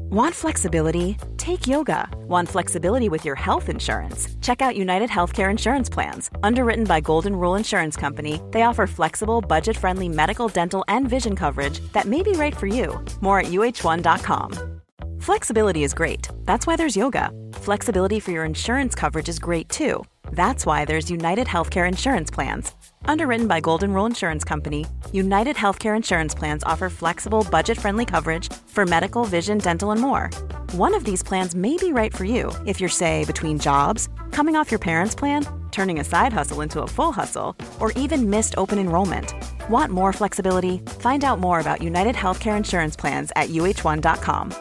Want flexibility? Take yoga. Want flexibility with your health insurance? Check out United Healthcare Insurance Plans. Underwritten by Golden Rule Insurance Company, they offer flexible, budget-friendly medical, dental, and vision coverage that may be right for you. More at uh1.com. Flexibility is great. That's why there's yoga. Flexibility for your insurance coverage is great too. That's why there's United Healthcare Insurance Plans. Underwritten by Golden Rule Insurance Company, United Healthcare Insurance Plans offer flexible, budget-friendly coverage for medical, vision, dental, and more. One of these plans may be right for you if you're, say, between jobs, coming off your parents' plan, turning a side hustle into a full hustle, or even missed open enrollment. Want more flexibility? Find out more about United Healthcare Insurance Plans at uh1.com.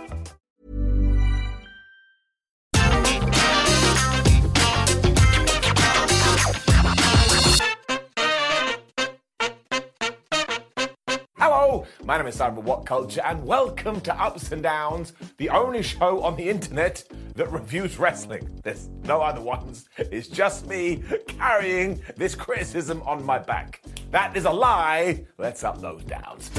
Hello, my name is Simon What Culture, and welcome to Ups and Downs, the only show on the internet that reviews wrestling. There's no other ones. It's just me carrying this criticism on my back. That is a lie. Let's up those downs.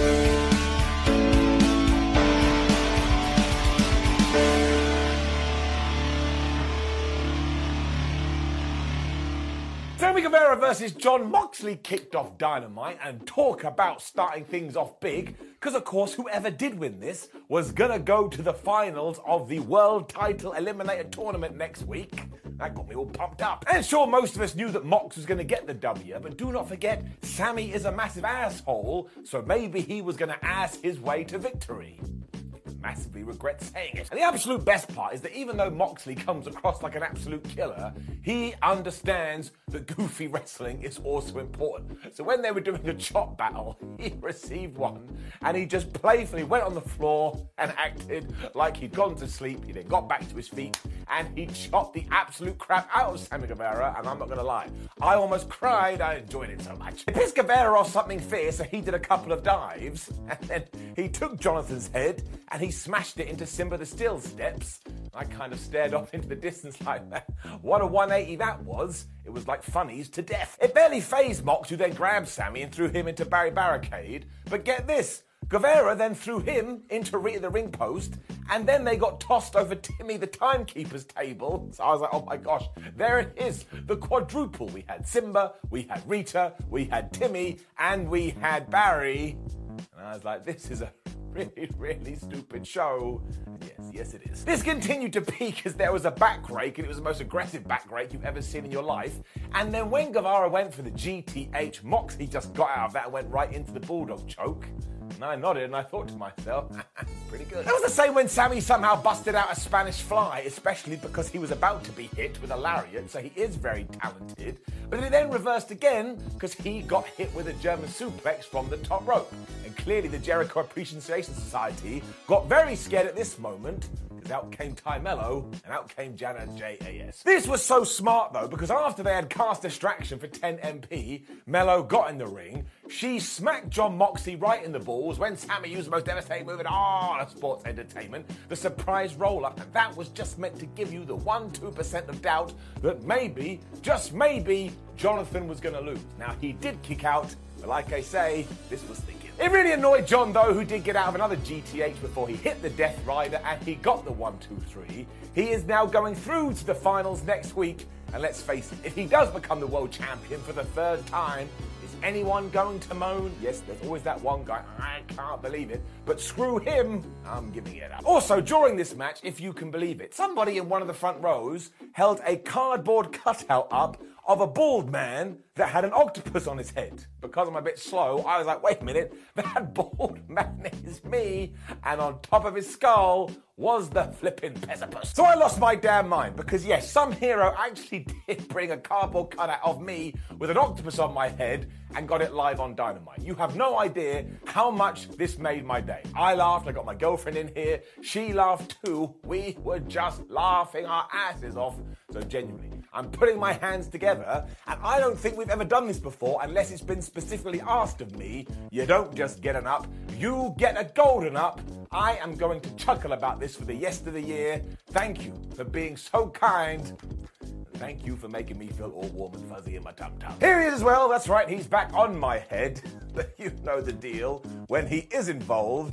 Sammy Guevara versus Jon Moxley kicked off Dynamite, and talk about starting things off big, because of course whoever did win this was gonna go to the finals of the World Title Eliminator Tournament next week. That got me all pumped up. And sure, most of us knew that Mox was gonna get the W, but do not forget, Sammy is a massive asshole, so maybe he was gonna ass his way to victory. Massively regret saying it. And the absolute best part is that even though Moxley comes across like an absolute killer, he understands that goofy wrestling is also important. So when they were doing a chop battle, he received one and he just playfully went on the floor and acted like he'd gone to sleep. He then got back to his feet and he chopped the absolute crap out of Sammy Guevara, and I'm not gonna lie, I almost cried. I enjoyed it so much. He pissed Guevara off something fierce, so he did a couple of dives, and then he took Jonathan's head and he smashed it into Simba the Steel steps. I kind of stared off into the distance like that. What a 180 that was. It was like funnies to death. It barely fazed Mox, who then grabbed Sammy and threw him into Barry Barricade. But get this, Guevara then threw him into Rita the ring post, and then they got tossed over Timmy the timekeeper's table. So I was like, oh my gosh, there it is, the quadruple. We had Simba, we had Rita, we had Timmy, and we had Barry. And I was like, this is a really stupid show. Yes it is. This continued to peak as there was a back rake, and it was the most aggressive back rake you've ever seen in your life. And then when Guevara went for the GTH, Moxley just got out of that and went right into the Bulldog choke. And I nodded and I thought to myself, pretty good. That was the same when Sammy somehow busted out a Spanish fly, especially because he was about to be hit with a lariat, so he is very talented. But it then reversed again because he got hit with a German suplex from the top rope. And clearly the Jericho Appreciation Society got very scared at this moment, because out came Ty Mello and out came Jana JAS. This was so smart though, because after they had cast distraction for 10 MP, Mello got in the ring. She smacked Jon Moxley right in the balls when Sammy used the most devastating move in all of sports entertainment, the surprise roll-up, and that was just meant to give you the 1-2% of doubt that maybe, just maybe, Jonathan was going to lose. Now, he did kick out, but like I say, this was thinking. It really annoyed Jon, though, who did get out of another GTH before he hit the Death Rider, and he got the 1-2-3. He is now going through to the finals next week, and let's face it, if he does become the world champion for the third time, is anyone going to moan? Yes, there's always that one guy, I can't believe it, but screw him, I'm giving it up. Also, during this match, if you can believe it, somebody in one of the front rows held a cardboard cutout up of a bald man that had an octopus on his head. Because I'm a bit slow, I was like, wait a minute, that bald man is me, and on top of his skull was the flippin' Pesipus. So I lost my damn mind, because yes, some hero actually did bring a cardboard cutout of me with an octopus on my head and got it live on Dynamite. You have no idea how much this made my day. I laughed, I got my girlfriend in here, she laughed too, we were just laughing our asses off. So genuinely, I'm putting my hands together, and I don't think we've ever done this before unless it's been specifically asked of me. You don't just get an up, you get a golden up. I am going to chuckle about this for the rest of the year. Thank you for being so kind. Thank you for making me feel all warm and fuzzy in my tum-tum. Here he is as well, that's right, he's back on my head. But you know the deal. When he is involved,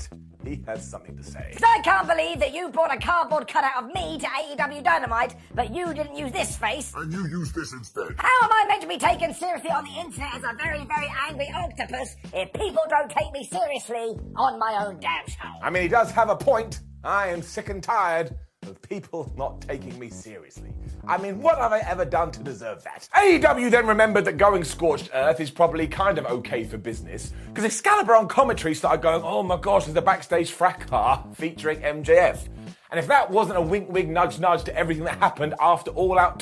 he has something to say. I can't believe that you brought a cardboard cutout of me to AEW Dynamite, but you didn't use this face. And you used this instead. How am I meant to be taken seriously on the internet as a very, very angry octopus if people don't take me seriously on my own damn show? I mean, he does have a point. I am sick and tired of people not taking me seriously. I mean, what have I ever done to deserve that? AEW then remembered that going Scorched Earth is probably kind of okay for business, because Excalibur on commentary started going, oh my gosh, there's a backstage fracas featuring MJF. And if that wasn't a wink, wink, nudge, nudge to everything that happened after All Out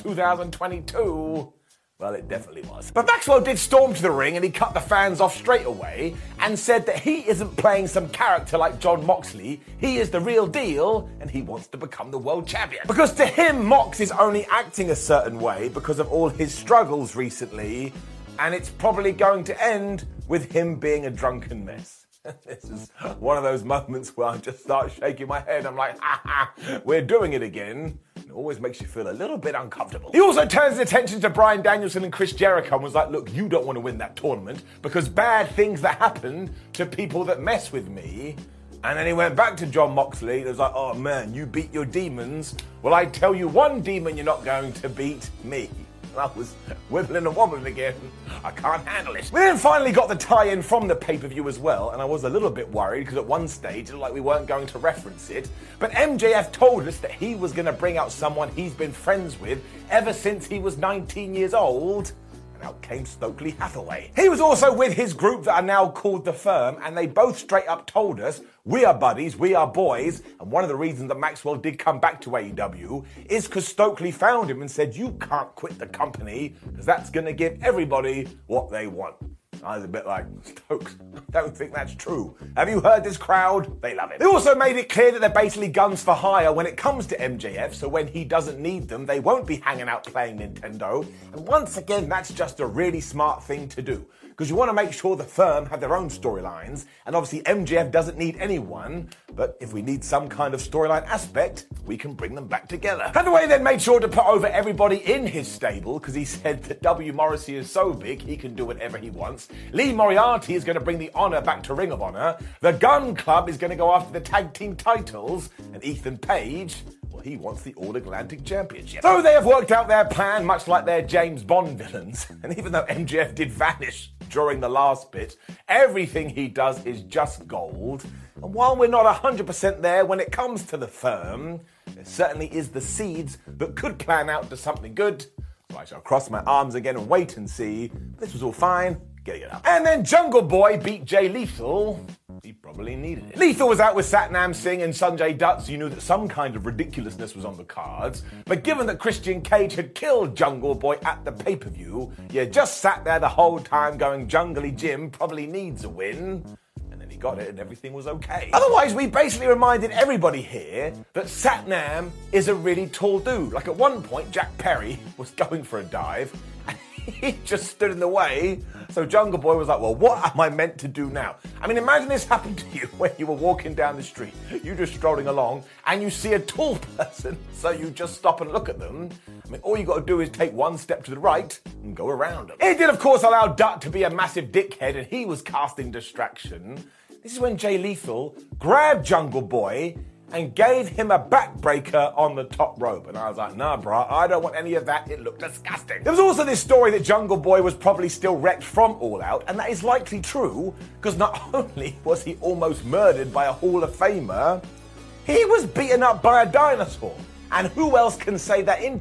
2022... well, it definitely was. But Maxwell did storm to the ring and he cut the fans off straight away and said that he isn't playing some character like Jon Moxley. He is the real deal and he wants to become the world champion. Because to him, Mox is only acting a certain way because of all his struggles recently, and it's probably going to end with him being a drunken mess. This is one of those moments where I just start shaking my head. I'm like, ha ha, we're doing it again. It always makes you feel a little bit uncomfortable. He also turns his attention to Bryan Danielson and Chris Jericho and was like, look, you don't want to win that tournament because bad things that happen to people that mess with me. And then he went back to Jon Moxley and was like, oh man, you beat your demons. Well, I tell you one demon you're not going to beat, me. And I was wibbling and wobbling again. I can't handle it. We then finally got the tie-in from the pay-per-view as well, and I was a little bit worried because at one stage it looked like we weren't going to reference it. But MJF told us that he was going to bring out someone he's been friends with ever since he was 19 years old. Out came Stokely Hathaway. He was also with his group that are now called The Firm, and they both straight up told us, we are buddies, we are boys, and one of the reasons that Maxwell did come back to AEW is because Stokely found him and said, you can't quit the company, because that's going to give everybody what they want. I was a bit like, Stokes, don't think that's true. Have you heard this crowd? They love it. They also made it clear that they're basically guns for hire when it comes to MJF, so when he doesn't need them, they won't be hanging out playing Nintendo. And once again, that's just a really smart thing to do, because you want to make sure the Firm have their own storylines, and obviously MJF doesn't need anyone, but if we need some kind of storyline aspect, we can bring them back together. Hathaway then made sure to put over everybody in his stable, because he said that W. Morrissey is so big, he can do whatever he wants. Lee Moriarty is going to bring the honor back to Ring of Honor. The Gun Club is going to go after the tag team titles. And Ethan Page, well, he wants the All-Atlantic Championship. So they have worked out their plan, much like their James Bond villains. And even though MJF did vanish during the last bit, everything he does is just gold. And while we're not 100% there when it comes to the Firm, there certainly is the seeds that could plan out to something good. So I shall cross my arms again and wait and see. This was all fine. Getting it up. And then Jungle Boy beat Jay Lethal. He probably needed it. Lethal was out with Satnam Singh and Sanjay Dutt, so you knew that some kind of ridiculousness was on the cards. But given that Christian Cage had killed Jungle Boy at the pay-per-view, you just sat there the whole time going, Jungly Jim probably needs a win. And then he got it and everything was okay. Otherwise, we basically reminded everybody here that Satnam is a really tall dude. Like at one point, Jack Perry was going for a dive and he just stood in the way. So Jungle Boy was like, well, what am I meant to do now? I mean, imagine this happened to you when you were walking down the street. You're just strolling along and you see a tall person. So you just stop and look at them. I mean, all you got to do is take one step to the right and go around them. It did, of course, allow Dutt to be a massive dickhead and he was casting distraction. This is when Jay Lethal grabbed Jungle Boy and gave him a backbreaker on the top rope. And I was like, nah, brah, I don't want any of that. It looked disgusting. There was also this story that Jungle Boy was probably still wrecked from All Out, and that is likely true, because not only was he almost murdered by a Hall of Famer, he was beaten up by a dinosaur. And who else can say that in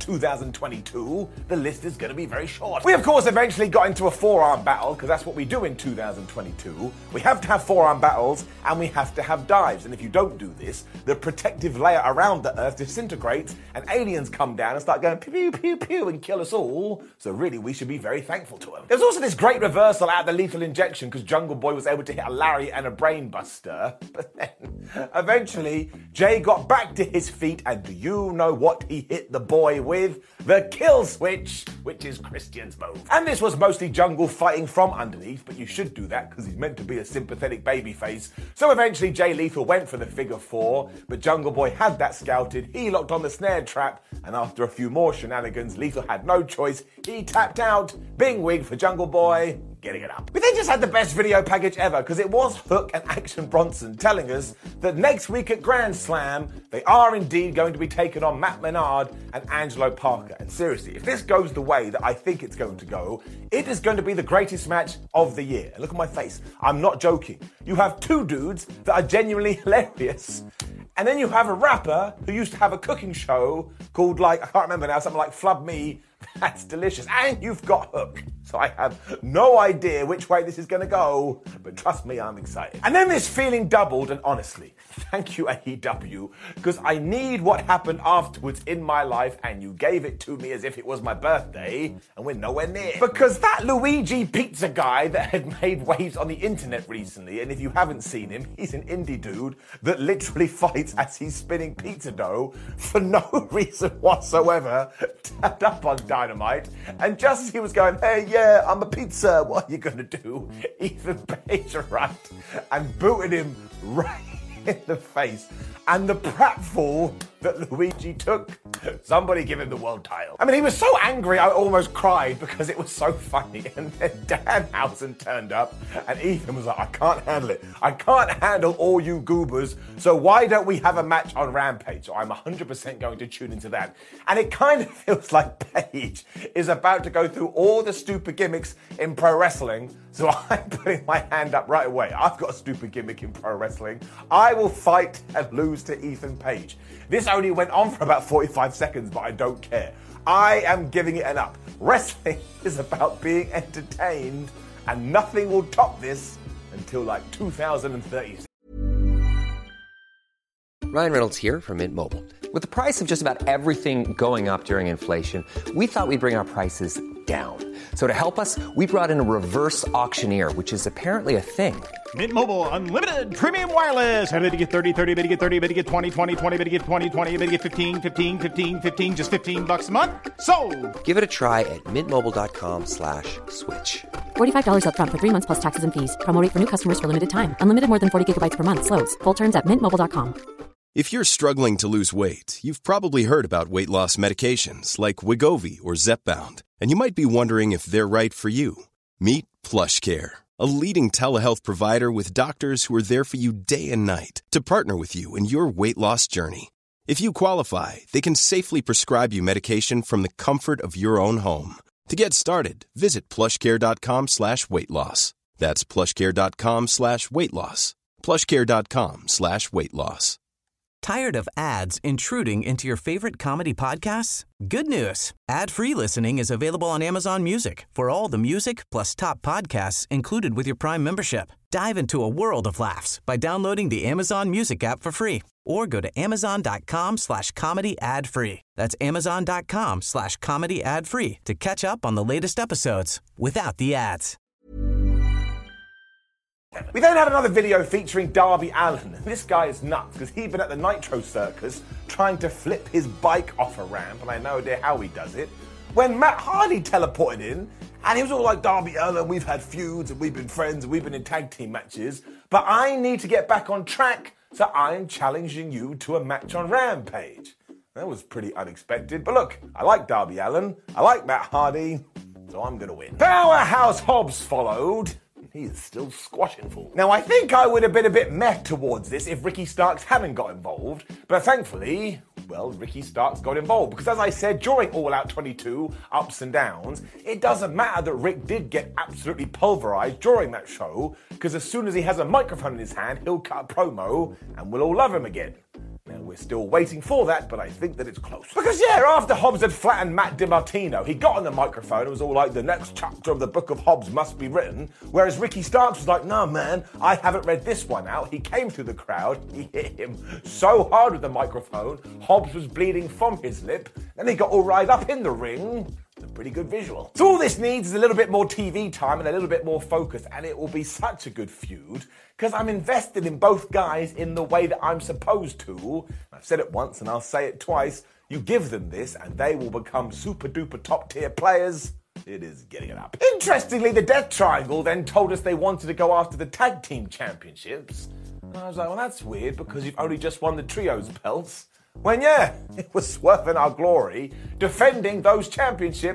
2022, the list is going to be very short? We, of course, eventually got into a forearm battle, because that's what we do in 2022. We have to have forearm battles, and we have to have dives. And if you don't do this, the protective layer around the Earth disintegrates, and aliens come down and start going pew, pew, pew, pew, and kill us all. So really, we should be very thankful to them. There's also this great reversal out of the Lethal Injection, because Jungle Boy was able to hit a Larry and a Brain Buster. But then, eventually, Jay got back to his feet, and do you know what he hit the boy with? The kill switch, which is Christian's move. And this was mostly Jungle fighting from underneath, but you should do that because he's meant to be a sympathetic babyface. So eventually Jay Lethal went for the figure four, but Jungle Boy had that scouted. He locked on the snare trap, and after a few more shenanigans, Lethal had no choice. He tapped out. Bing wig for Jungle Boy. getting it up. We then just had the best video package ever, because it was Hook and Action Bronson telling us that next week at Grand Slam, they are indeed going to be taking on Matt Menard and Angelo Parker. And seriously, if this goes the way that I think it's going to go, it is going to be the greatest match of the year. And look at my face. I'm not joking. You have two dudes that are genuinely hilarious. And then you have a rapper who used to have a cooking show called, I can't remember now, something like Flub Me. That's delicious. And you've got Hook. So I have no idea which way this is going to go. But trust me, I'm excited. And then this feeling doubled, and honestly, thank you, AEW, because I need what happened afterwards in my life, and you gave it to me as if it was my birthday, and we're nowhere near. Because that Luigi Pizza guy that had made waves on the internet recently, and if you haven't seen him, he's an indie dude that literally fights as he's spinning pizza dough for no reason whatsoever, tapped up on Dynamite, and just as he was going, hey, yeah, I'm a pizza, what are you gonna do? Ethan Page arrived and booted him right in the face. And the pratfall that Luigi took, somebody give him the world title. I mean, he was so angry I almost cried because it was so funny. And then Danhausen turned up and Ethan was like, I can't handle it. I can't handle all you goobers. So why don't we have a match on Rampage? So I'm 100% going to tune into that. And it kind of feels like Page is about to go through all the stupid gimmicks in pro wrestling. So I'm putting my hand up right away. I've got a stupid gimmick in pro wrestling. I will fight and lose to Ethan Page. This only went on for about 45 seconds, but I don't care. I am giving it an up. Wrestling is about being entertained, and nothing will top this until 2036. Ryan Reynolds here from Mint Mobile. With the price of just about everything going up during inflation, we thought we'd bring our prices down. So to help us, we brought in a reverse auctioneer, which is apparently a thing. Mint Mobile Unlimited Premium Wireless. How to get 30, 30, bit to get 30, bit to get 20, 20, 20, bit to get 20, 20, bit to get 15, 15, 15, 15, just $15 a month? Sold! Give it a try at mintmobile.com/switch. $45 up front for 3 months plus taxes and fees. Promo rate for new customers for limited time. Unlimited more than 40 gigabytes per month. Slows full terms at mintmobile.com. If you're struggling to lose weight, you've probably heard about weight loss medications like Wegovy or Zepbound, and you might be wondering if they're right for you. Meet PlushCare, a leading telehealth provider with doctors who are there for you day and night to partner with you in your weight loss journey. If you qualify, they can safely prescribe you medication from the comfort of your own home. To get started, visit plushcare.com/weight-loss. That's plushcare.com/weight-loss. plushcare.com/weight-loss. Tired of ads intruding into your favorite comedy podcasts? Good news. Ad-free listening is available on Amazon Music for all the music plus top podcasts included with your Prime membership. Dive into a world of laughs by downloading the Amazon Music app for free or go to amazon.com/comedy ad-free. That's amazon.com/comedy ad-free to catch up on the latest episodes without the ads. We then had another video featuring Darby Allin. This guy is nuts because he'd been at the Nitro Circus trying to flip his bike off a ramp, and I have no idea how he does it, when Matt Hardy teleported in, and he was all like, Darby Allin, we've had feuds and we've been friends and we've been in tag team matches, but I need to get back on track, so I'm challenging you to a match on Rampage. That was pretty unexpected, but look, I like Darby Allin, I like Matt Hardy, so I'm gonna win. Powerhouse Hobbs followed. He is still squashing full. Now, I think I would have been a bit meh towards this if Ricky Starks hadn't got involved, but thankfully, well, Ricky Starks got involved, because as I said, during All Out 22, ups and downs, it doesn't matter that Rick did get absolutely pulverized during that show, because as soon as he has a microphone in his hand, he'll cut a promo, and we'll all love him again. Now, we're still waiting for that, but I think that it's close. Because, yeah, after Hobbs had flattened Matt DiMartino, he got on the microphone and was all like, the next chapter of the Book of Hobbs must be written, whereas Ricky Starks was like, no, man, I haven't read this one out. He came through the crowd, he hit him so hard with the microphone, Hobbs was bleeding from his lip, then he got all right up in the ring. It's a pretty good visual. So all this needs is a little bit more TV time and a little bit more focus, and it will be such a good feud, because I'm invested in both guys in the way that I'm supposed to. I've said it once and I'll say it twice. You give them this and they will become super duper top tier players. It is getting it up. Interestingly, the Death Triangle then told us they wanted to go after the tag team championships. And I was like, well, that's weird because you've only just won the trios belts. When, yeah, it was Swerve in Our Glory defending those championships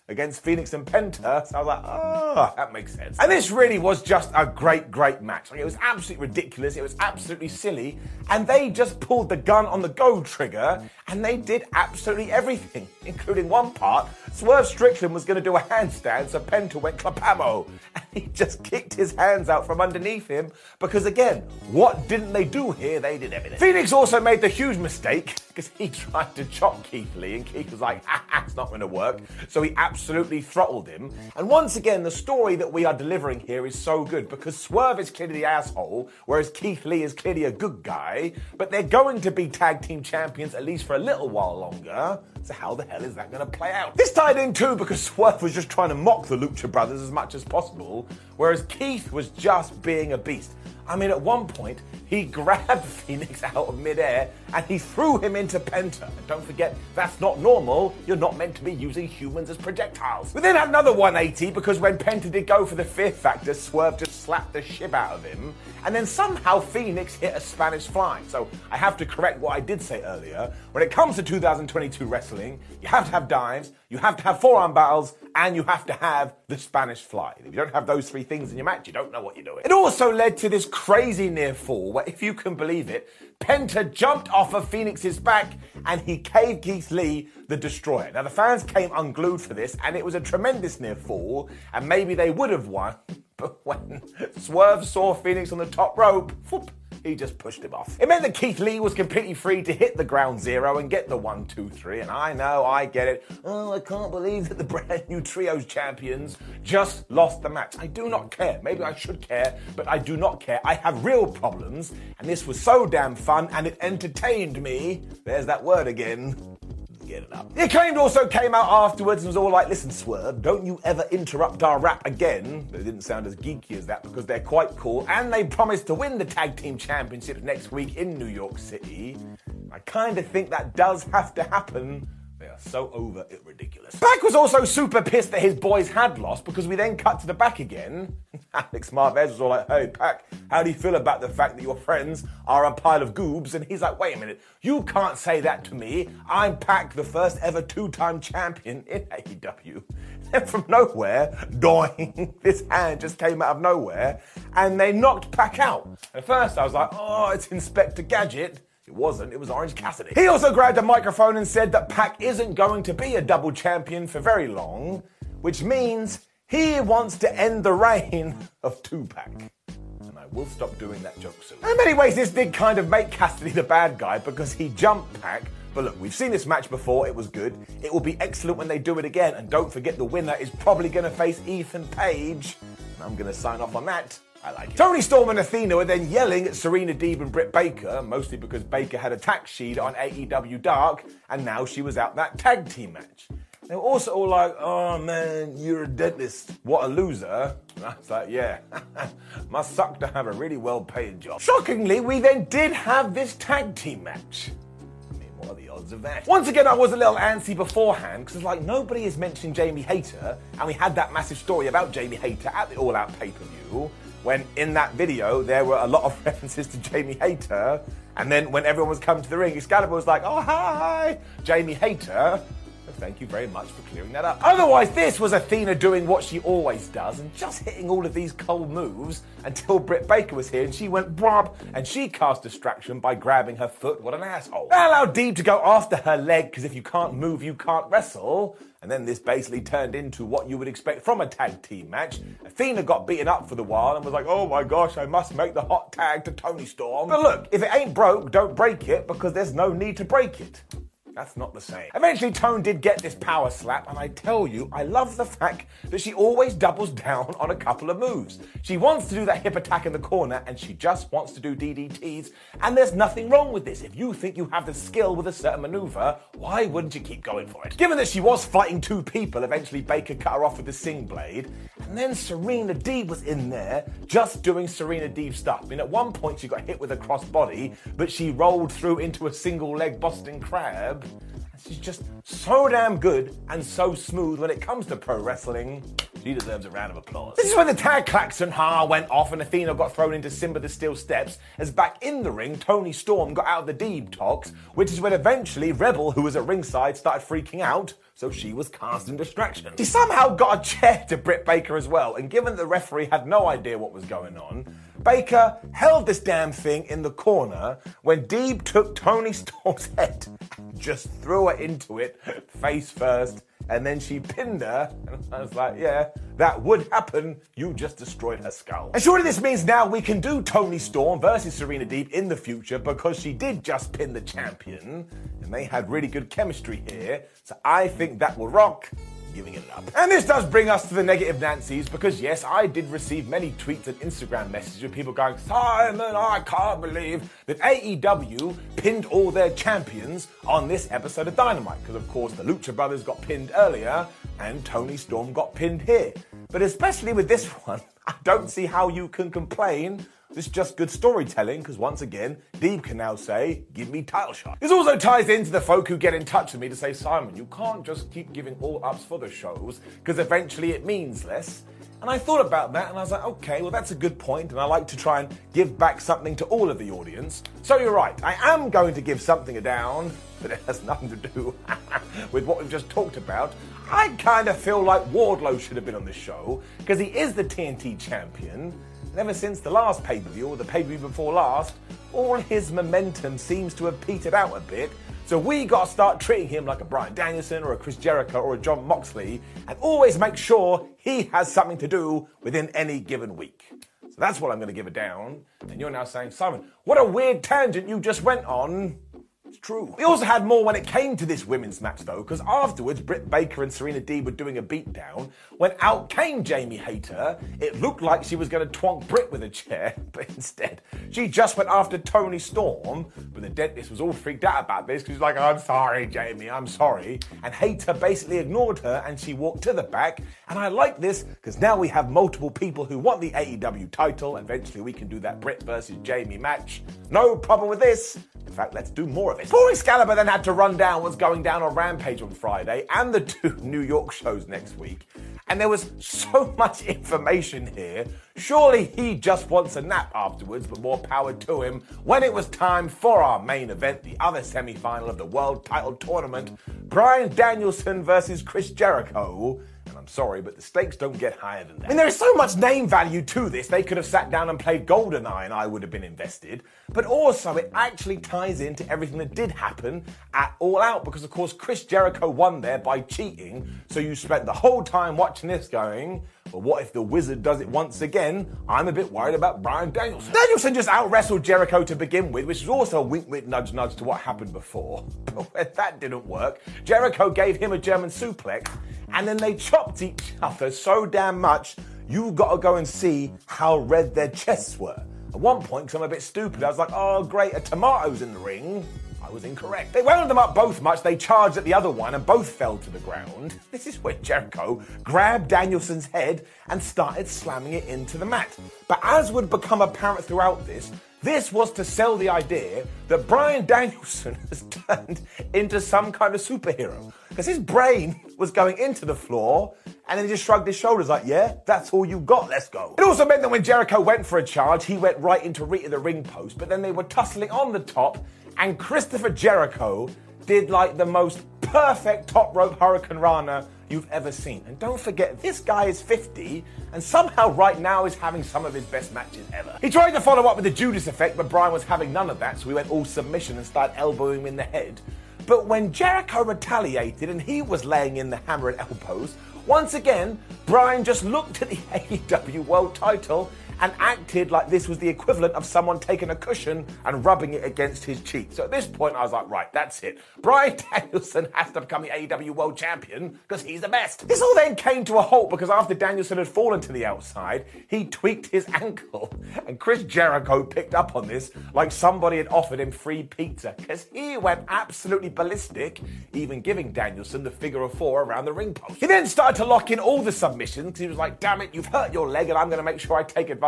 against Phoenix and Penta. So I was like, oh, that makes sense. And this really was just a great match. Like, it was absolutely ridiculous. It was absolutely silly. And they just pulled the gun on the go trigger and they did absolutely everything, including one part. Swerve Strickland was going to do a handstand, so Penta went clapamo. And he just kicked his hands out from underneath him because, again, what didn't they do here? They did everything. Phoenix also made the huge mistake because he tried to chop Keith Lee and Keith was like, it's not going to work. So he absolutely throttled him. And once again, the story that we are delivering here is so good because Swerve is clearly the asshole, whereas Keith Lee is clearly a good guy, but they're going to be tag team champions at least for a little while longer. So how the hell is that going to play out? This tied in too because Swerve was just trying to mock the Lucha Brothers as much as possible, whereas Keith was just being a beast. I mean, at one point, he grabbed Phoenix out of midair and he threw him into Penta. And don't forget, that's not normal. You're not meant to be using humans as projectiles. We then had another 180 because when Penta did go for the Fear Factor, Swerve just slapped the shit out of him. And then somehow Phoenix hit a Spanish Fly. So I have to correct what I did say earlier. When it comes to 2022 wrestling, you have to have dives, you have to have forearm battles, and you have to have the Spanish Fly. If you don't have those three things in your match, you don't know what you're doing. It also led to this crazy near fall where, if you can believe it, Penta jumped off of Phoenix's back and he caved Keith Lee, the Destroyer. Now, the fans came unglued for this, and it was a tremendous near fall, and maybe they would have won, but when Swerve saw Phoenix on the top rope, whoop, he just pushed him off. It meant that Keith Lee was completely free to hit the ground zero and get the 1, 2, 3. And I know, I get it. Oh, I can't believe that the brand new Trios champions just lost the match. I do not care. Maybe I should care, but I do not care. I have real problems, and this was so damn fun, and it entertained me. There's that word again. Get it up. The Acclaimed also came out afterwards and was all like, listen, Swerve, don't you ever interrupt our rap again. They didn't sound as geeky as that because they're quite cool, and they promised to win the Tag Team Championships next week in New York City. I kind of think that does have to happen. They are so over it ridiculous. Pac was also super pissed that his boys had lost because we then cut to the back again. Alex Marvez was all like, hey, Pac, how do you feel about the fact that your friends are a pile of goobs? And he's like, wait a minute, you can't say that to me. I'm Pac, the first ever 2-time champion in AEW. Then from nowhere, doing, this hand just came out of nowhere and they knocked Pac out. At first I was like, oh, it's Inspector Gadget. It wasn't, it was Orange Cassidy. He also grabbed a microphone and said that Pac isn't going to be a double champion for very long, which means he wants to end the reign of Tupac. And I will stop doing that joke soon. In many ways, this did kind of make Cassidy the bad guy because he jumped Pac. But look, we've seen this match before, it was good. It will be excellent when they do it again. And don't forget, the winner is probably going to face Ethan Page. And I'm going to sign off on that. I like it. Toni Storm and Athena were then yelling at Serena Deeb and Britt Baker, mostly because Baker had a tax sheet on AEW Dark, and now she was out that tag team match. They were also all like, oh man, you're a dentist. What a loser. And I was like, yeah, must suck to have a really well-paid job. Shockingly, we then did have this tag team match. What are the odds of that? Once again, I was a little antsy beforehand because it's like nobody is mentioning Jamie Hayter, and we had that massive story about Jamie Hayter at the All Out pay-per-view, when in that video there were a lot of references to Jamie Hayter, and then when everyone was coming to the ring, Excalibur was like, oh hi, Jamie Hayter. Thank you very much for clearing that up. Otherwise, this was Athena doing what she always does and just hitting all of these cold moves until Britt Baker was here and she went brab and she cast distraction by grabbing her foot. What an asshole. That allowed Deeb to go after her leg because if you can't move, you can't wrestle. And then this basically turned into what you would expect from a tag team match. Athena got beaten up for the while and was like, oh my gosh, I must make the hot tag to Toni Storm. But look, if it ain't broke, don't break it because there's no need to break it. That's not the same. Eventually, Tone did get this power slap, and I tell you, I love the fact that she always doubles down on a couple of moves. She wants to do that hip attack in the corner, and she just wants to do DDTs, and there's nothing wrong with this. If you think you have the skill with a certain maneuver, why wouldn't you keep going for it? Given that she was fighting two people, eventually Baker cut her off with the Sing Blade, and then Serena Deeb was in there just doing Serena Deeb stuff. I mean, at one point she got hit with a crossbody, but she rolled through into a single leg Boston Crab. She's just so damn good and so smooth when it comes to pro wrestling. She deserves a round of applause. This is when the tag klaxon went off and Athena got thrown into Simba the Steel Steps, as back in the ring, Toni Storm got out of the Deeb talks, which is when eventually Rebel, who was at ringside, started freaking out, so she was cast in distraction. She somehow got a chair to Britt Baker as well, and given the referee had no idea what was going on, Baker held this damn thing in the corner when Deeb took Toni Storm's head and just threw her into it, face first, and then she pinned her, and I was like, yeah, that would happen, you just destroyed her skull. And surely this means now we can do Toni Storm versus Serena Deeb in the future, because she did just pin the champion, and they had really good chemistry here, so I think that will rock. Giving it up. And this does bring us to the negative Nancy's, because yes, I did receive many tweets and Instagram messages of people going, Simon, I can't believe that AEW pinned all their champions on this episode of Dynamite, because of course the Lucha Brothers got pinned earlier and Toni Storm got pinned here. But especially with this one, I don't see how you can complain. This is just good storytelling, because once again, Deeb can now say, give me title shot. This also ties into the folk who get in touch with me to say, Simon, you can't just keep giving all ups for the shows, because eventually it means less. And I thought about that, and I was like, okay, well, that's a good point, and I like to try and give back something to all of the audience. So you're right, I am going to give something a down, but it has nothing to do with what we've just talked about. I kind of feel like Wardlow should have been on this show, because he is the TNT champion. And ever since the last pay-per-view, or the pay-per-view before last, all his momentum seems to have petered out a bit. So we got to start treating him like a Bryan Danielson or a Chris Jericho or a Jon Moxley, and always make sure he has something to do within any given week. So that's what I'm going to give it down. And you're now saying, Simon, what a weird tangent you just went on. It's true. We also had more when it came to this women's match, though, because afterwards, Britt Baker and Serena Deeb were doing a beatdown. When out came Jamie Hayter, it looked like she was going to twonk Britt with a chair, but instead, she just went after Toni Storm. But the dentist was all freaked out about this, because she's like, I'm sorry, Jamie, I'm sorry. And Hayter basically ignored her, and she walked to the back. And I like this, because now we have multiple people who want the AEW title. Eventually, we can do that Britt versus Jamie match. No problem with this. In fact, let's do more of it. Before Excalibur then had to run down what's going down on Rampage on Friday and the 2 New York shows next week, and there was so much information here, surely he just wants a nap afterwards, but more power to him. When it was time for our main event, the other semi-final of the World Title Tournament, Bryan Danielson versus Chris Jericho. And I'm sorry, but the stakes don't get higher than that. I mean, there is so much name value to this. They could have sat down and played GoldenEye and I would have been invested. But also, it actually ties into everything that did happen at All Out, because, of course, Chris Jericho won there by cheating. So you spent the whole time watching this going, well, what if the Wizard does it once again? I'm a bit worried about Bryan Danielson. Danielson just out-wrestled Jericho to begin with, which is also a wink-wink, nudge-nudge to what happened before. But when that didn't work, Jericho gave him a German suplex, and then they chopped each other so damn much, you've got to go and see how red their chests were. At one point, because I'm a bit stupid, I was like, oh great, a tomato's in the ring. I was incorrect. They wound them up both much, they charged at the other one and both fell to the ground. This is when Jericho grabbed Danielson's head and started slamming it into the mat. But as would become apparent throughout this was to sell the idea that Bryan Danielson has turned into some kind of superhero. Because his brain was going into the floor, and then he just shrugged his shoulders like, yeah, that's all you got, let's go. It also meant that when Jericho went for a charge, he went right into Rita the ring post, but then they were tussling on the top, and Christopher Jericho did like the most perfect top rope Hurricane Rana you've ever seen. And don't forget, this guy is 50 and somehow right now is having some of his best matches ever. He tried to follow up with the Judas effect, but Bryan was having none of that, so he went all submission and started elbowing him in the head. But when Jericho retaliated and he was laying in the hammer and elbows, once again, Bryan just looked at the AEW World title and acted like this was the equivalent of someone taking a cushion and rubbing it against his cheek. So at this point, I was like, right, that's it. Bryan Danielson has to become the AEW World Champion because he's the best. This all then came to a halt because after Danielson had fallen to the outside, he tweaked his ankle. And Chris Jericho picked up on this like somebody had offered him free pizza because he went absolutely ballistic, even giving Danielson the figure of 4 around the ring post. He then started to lock in all the submissions. He was like, damn it, you've hurt your leg and I'm going to make sure I take advantage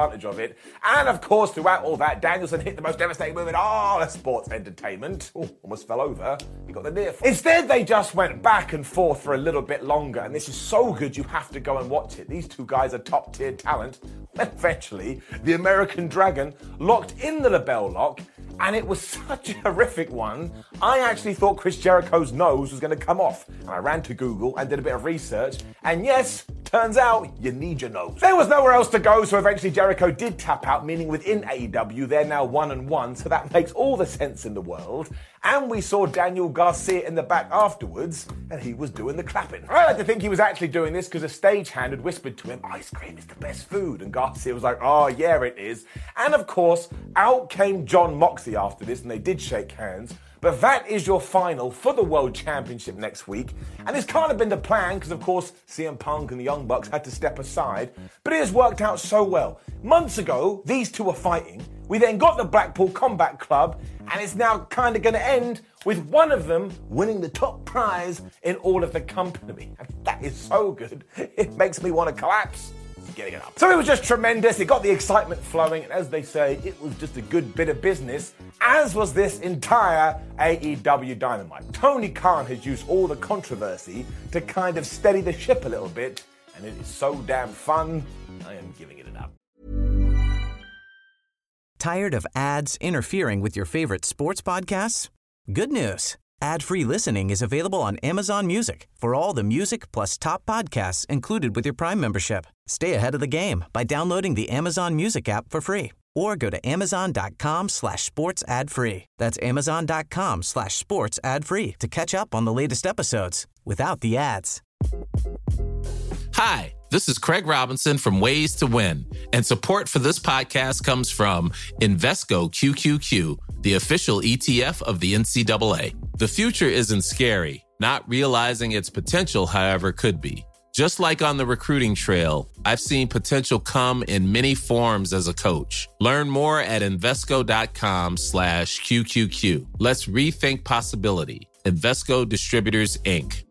advantage of it. And of course, throughout all that, Danielson hit the most devastating move in all of sports entertainment. Oh, almost fell over. He got the near fall. Instead, they just went back and forth for a little bit longer, and this is so good you have to go and watch it. These two guys are top-tier talent. And eventually, the American Dragon locked in the LeBell Lock, and it was such a horrific one, I actually thought Chris Jericho's nose was going to come off. And I ran to Google and did a bit of research, and yes, turns out you need your nose. There was nowhere else to go, so eventually Jericho did tap out, meaning within AEW they're now 1-1, so that makes all the sense in the world. And we saw Daniel Garcia in the back afterwards, and he was doing the clapping. I like to think he was actually doing this because a stagehand had whispered to him, "Ice cream is the best food," and Garcia was like, "Oh yeah, it is." And of course, out came Jon Moxley after this, and they did shake hands. But that is your final for the World Championship next week. And it's kind of been the plan because, of course, CM Punk and the Young Bucks had to step aside. But it has worked out so well. Months ago, these two were fighting. We then got the Blackpool Combat Club. And it's now kind of going to end with one of them winning the top prize in all of the company. And that is so good. It makes me want to collapse. Getting it up. So it was just tremendous. It got the excitement flowing, and as they say, it was just a good bit of business, as was this entire AEW Dynamite. Tony Khan has used all the controversy to kind of steady the ship a little bit, and it is so damn fun. I am giving it up. Tired of ads interfering with your favorite sports podcasts? Good news. Ad-free listening is available on Amazon Music for all the music plus top podcasts included with your Prime membership. Stay ahead of the game by downloading the Amazon Music app for free or go to amazon.com/sports ad free. That's amazon.com/sports ad free to catch up on the latest episodes without the ads. Hi, this is Craig Robinson from Ways to Win, and support for this podcast comes from Invesco QQQ, the official ETF of the NCAA. The future isn't scary. Not realizing its potential, however, could be. Just like on the recruiting trail, I've seen potential come in many forms as a coach. Learn more at Invesco.com/QQQ. Let's rethink possibility. Invesco Distributors, Inc.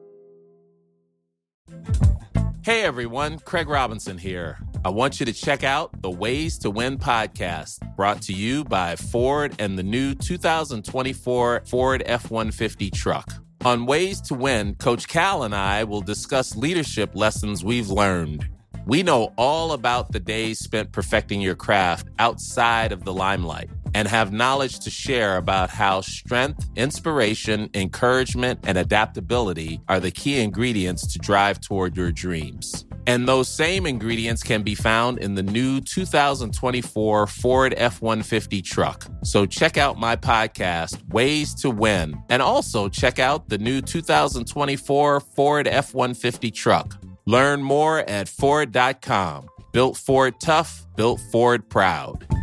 Hey everyone, Craig Robinson here. I want you to check out the Ways to Win podcast, brought to you by Ford and the new 2024 Ford F-150 truck. On Ways to Win, Coach Cal and I will discuss leadership lessons we've learned. We know all about the days spent perfecting your craft outside of the limelight and have knowledge to share about how strength, inspiration, encouragement, and adaptability are the key ingredients to drive toward your dreams. And those same ingredients can be found in the new 2024 Ford F-150 truck. So check out my podcast, Ways to Win, and also check out the new 2024 Ford F-150 truck. Learn more at Ford.com. Built Ford tough, built Ford proud.